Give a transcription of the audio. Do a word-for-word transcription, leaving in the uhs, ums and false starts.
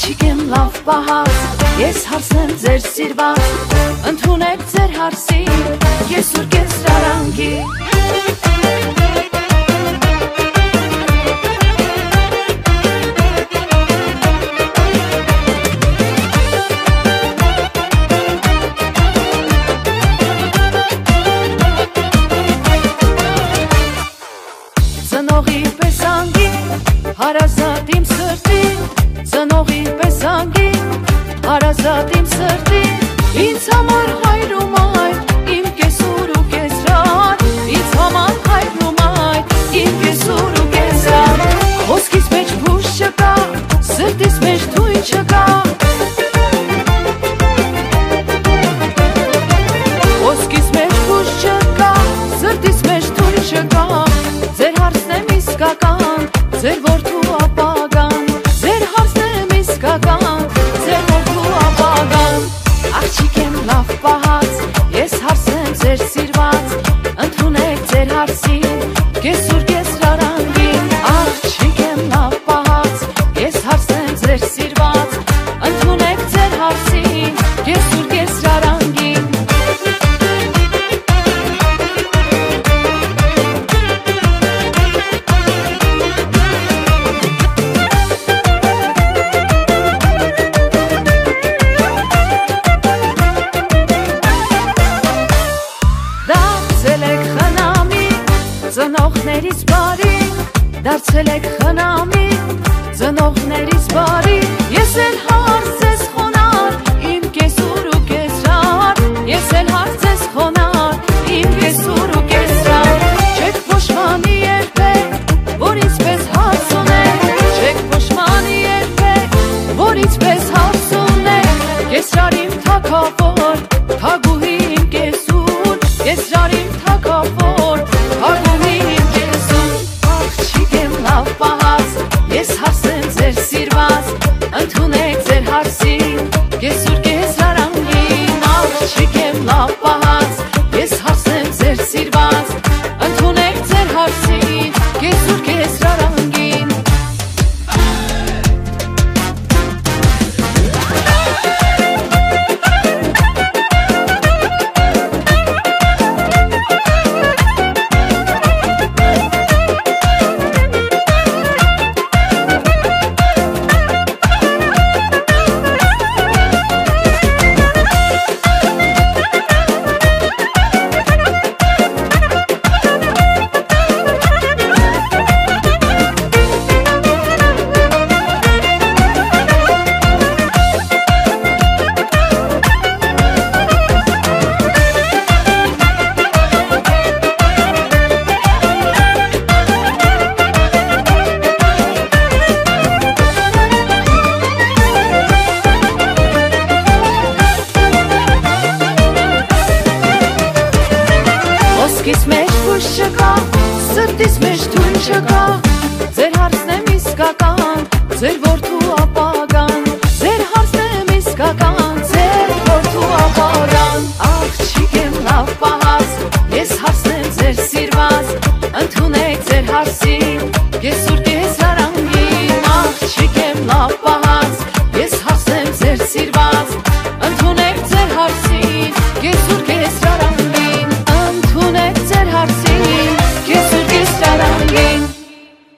Աղջիկ եմ լավ պահած, ես հարսեմ ձեր սիրված, ընդունեք ձեր հարսին, ես ուր կեսրարանգի Ծնողի պես անգի, հարազատ իմ սրտին Ծնողի պես անգի, հարազատ իմ սրտին Ինձ համար հայր ու մայր, իմ կեսուր ու կեսրար Ինձ համար հայր ու մայր, իմ կեսուր ու կեսրար Խոսքիս մեջ փուշ չկա, սրտիս մեջ թույն չկա Խոսքիս մեջ փուշ չկա, սրտիս մեջ թույն չկա Ձեր հարցն եմ իսկական, ձեր որդու ապագան Ձեր հարցն եմ իսկական, ձեր որդու ապագան Աղջիկ եմ լավ պահած, ես հարսեմ ձեր սիրված Ընդունեք ձեր հարսին, կեսուր կեսրարանգին Աղջիկ եմ լավ պահած, ես հարսեմ ձեր սիրված Ընդունեք ձեր հարսին, կեսուր կեսրարանգին Ծնողներից բարի, դարձել եք խնամի Ծնողներից բարի, ես էլ հարց ես խոնար Իմ կեսուր ու կեսրար Ես էլ հարց ես խոնար Իմ կեսուր ու կեսրար Չեք փոշմանի երբեք, որ ինձ պես հարց ունեք Չեք փոշմանի երբեք, որ ինձ պես հարց ունեք Կեսրար իմ թագավոր, թագուհի իմ կեսուր Կեսրար իմ թագավոր, թագուհի իմ կեսուր Աղջիկ եմ լավ պահած, ես հարսեմ ձեր սիրված Ընդունեք ձեր հարսին, կեսուր կեսրարանգին Աղջիկ եմ լավ պահած, ես հարսեմ ձեր սիրված Ընդունեք ձեր հարսին, կեսուր կեսրարանգին Խոսքիս մեջ փուշ չկա, սրտիս մեջ թույն չկա Ձեր հարցն եմ իսկական, ձեր որդու ապագան Ձեր հարցն եմ իսկական, ձեր որդու ապագան Աղջիկ եմ լավ պահած, ես հարսեմ ձեր սիրված Ընդունեք ձեր հարսին, կեսուր կեսրարանգին Աղջիկ եմ լավ պահած, ես հարսեմ ձեր սիրված Ընդունեք ձեր հարսին, կեսուր կեսրարանգին Ընդունեք ձեր հարսին